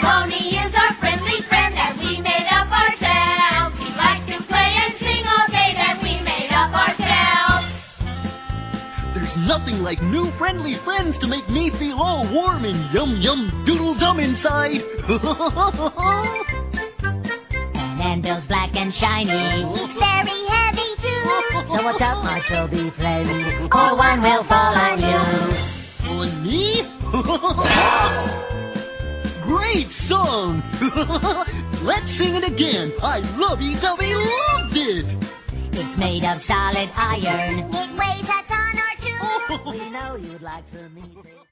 Pony is our friendly friend that we made up ourselves. We like to play and sing all day that we made up ourselves. There's nothing like new friendly friends to make me feel all warm and yum doodle dum inside. Nando's black and shiny, very heavy too. So what's up, my chubby friend? Or one will fall on you. On me? Great song! Let's sing it again. I lovey-dovey loved it. It's made of solid iron. It weighs a ton or two. We know you'd like to meet it.